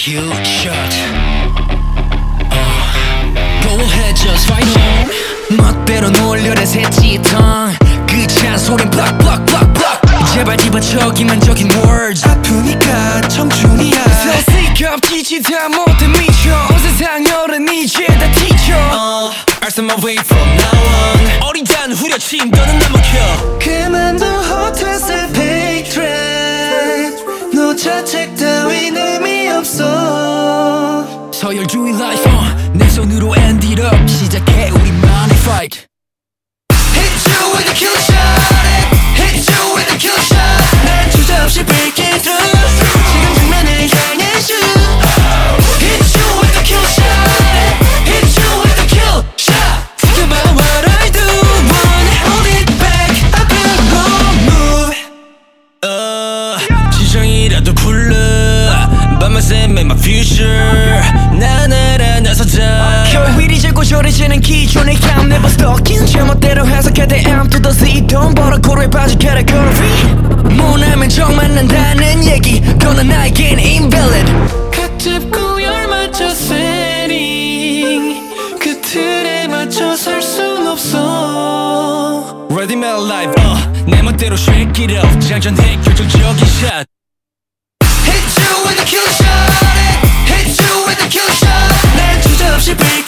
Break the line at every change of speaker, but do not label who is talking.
kill shot. 볼해 just right on. 멋대로 놀려라 새치탕. 그 잔소린 block block block block. 제발 집어쳐 기만적인 words.
아프니까 청춘이야.
서시갑 지치다 못해 미쳐. 온 세상 열은 이제 다 티쳐. I'll stay my way from now on. 어리단 후려침 너는 나 먹혀.
그만둬 호텔스 페이트렌. 너 자책 따윈 의미 없어.
서열주의 life 내 손으로 end it up. 시작해 우리만의 fight.
Hit you with a kill shot. Hit you with a kill shot. 난 주저없이 breaking through. 지금 장면을 향해 shoot. Hit you with a kill shot. Hit you with a kill shot. Think about what I do. Wanna hold it back. I won't move.
지정이라도 굴러. By myself make my future. 난 알아 나서자. 겨울이 자꾸 저래지는 기존의 감 never stalking. 제멋대로 해석해 the M to the Z. 돈 벌어 고루에 빠진 category. 모나면 정만 난다는 얘기. 그건 나에겐 invalid.
각 잡고 열 맞춰 setting. 그 틀에 맞춰 살 순 없어.
Ready my life 내 멋대로 shake it up. 장전해 결정적인 shot.
Hit you with a kill shot. Hit you with a kill shot. 난 주저없이 break